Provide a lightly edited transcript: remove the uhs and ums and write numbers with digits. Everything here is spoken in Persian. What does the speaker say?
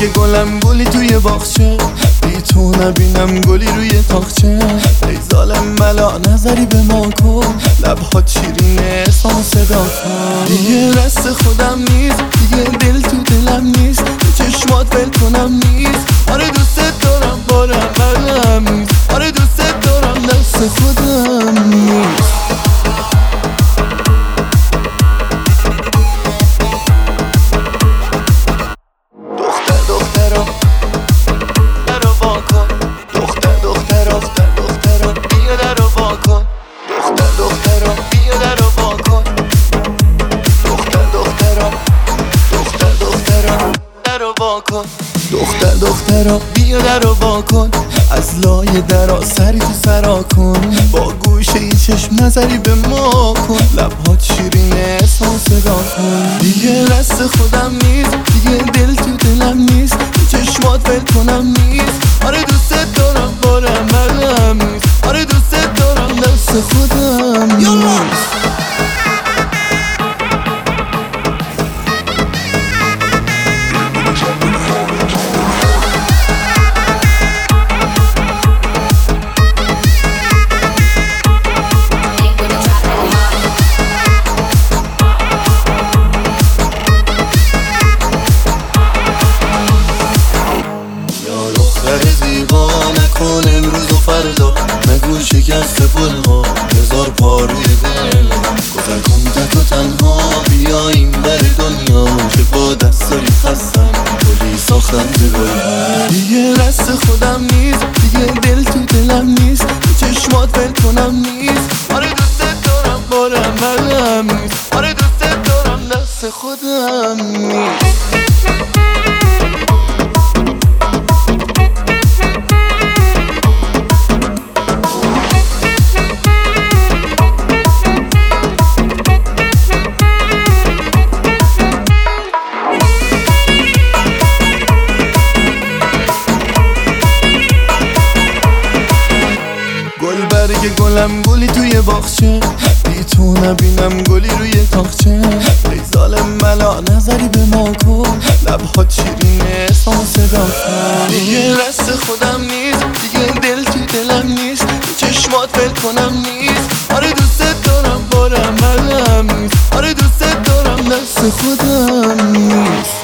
برگ گلم گلی توی باغچه، بی تو نبینم گلی روی تاقچه. ای ظالم ملا نظری به ما کن، لبها شیرینه سان صدا کن. دیگه رست خودم نیست، دیگه دل تو دلم نیست، تو چشمات ول کنم نیست. آره دوست دارم بارم بلم نیست، آره دوست دارم دست خودم نیست. دخترا بیا درو وا کن، از لای درا سری تو سرا کن. با گوشه ای چشم نظری به ما کن، لبهات شیرینه سان صدا کن. دیگه رست خودم نیست، دیگه دل تو دلم نیست، تو چشمات ول کنم نیست. آره دوست دارم بارم بلم نیست، آره دوست دارم دست خودم نیست. زیبا نکن امروز و فردا، نگو شکست پلها هزار پا روی دل. گذر کن تک و تنها بیا این بر دنیا، که با دستای خستم کلی ساختم جلوی. دیگه رست خودم نیست، دیگه دل تو دلم نیست، تو چشمات ول کنم نیست. آره دوست دارم بارم بلم نیست، آره دوست دارم دست خودم نیست. برگ گلم گلی توی باغچه، بی تو نبینم گلی روی تاقچه. ای ظالم ملا نظری به ما کن، لبهات شیرینه سان صدا کن. دیگه رست خودم نیست، دیگه دل تو دلم نیست، تو چشمات ول کنم نیست. آره دوست دارم بارم بلم نیست، آره دوست دارم دست خودم نیست.